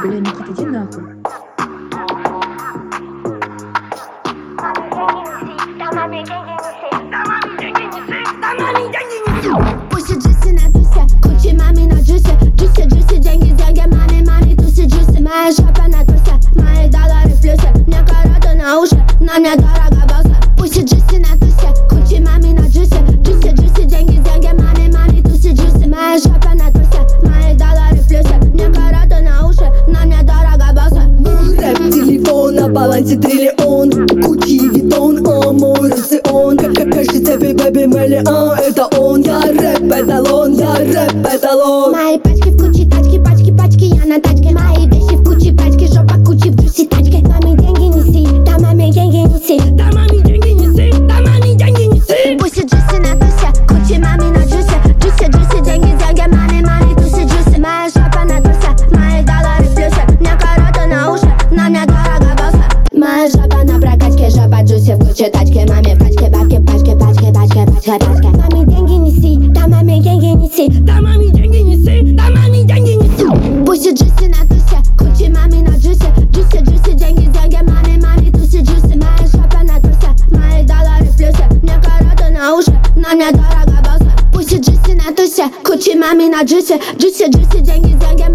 Бля, Никита, иди нахуй. Pussy juicy na tusia, Gucci mami na juicy, juicy juicy, деньги деньги, money money, туси juicy. Моя жопа на тусе, мои доллары плюсы, мне караты на уши, на мне дорого босса. Pussy juicy на тусе, Gucci mami на juicy, juicy juicy, деньги деньги, money money, туси juicy. Моя жопа на тусе, мои доллары плюсы, мне караты на уши, на мне дорого босса. Рэп-телефон, на балансе триллион, Gucci, Vuitton, мой рацион. Кажется, бэби миллион, это он. Я рэп-эталон, я рэп-эталон. Мои пачки в куче, тачки, пачки, пачки, я на тачке. Мои вещи в куче, пачки, жопа кучи в джуси тачке. Маме деньги неси, да маме деньги неси, да маме деньги неси, да маме деньги неси. Pussy juicy на тусе, Gucci мами на джусе, juicy juicy, деньги деньги, money money, туси juicy. Моя жопа на тусе, мои доллары плюсы, мне караты на уши, на мне дорого босса. Моя жопа на прокачке, жопа джуси в куче тачке. Маме пачки, бабки, пачки, пачки, пачки, пачки, пачки. Маме деньги неси, да маме деньги неси, да маме деньги неси, да маме деньги неси. Pussy juicy на тусе, Gucci мами на джусе, juicy juicy, деньги деньги, money money, туси juicy. Моя жопа на тусе, мои доллары плюсы, мне караты на уши, на мне дорого босса. Pussy juicy на тусе, Gucci мами на джусе, juicy juicy, деньги деньги,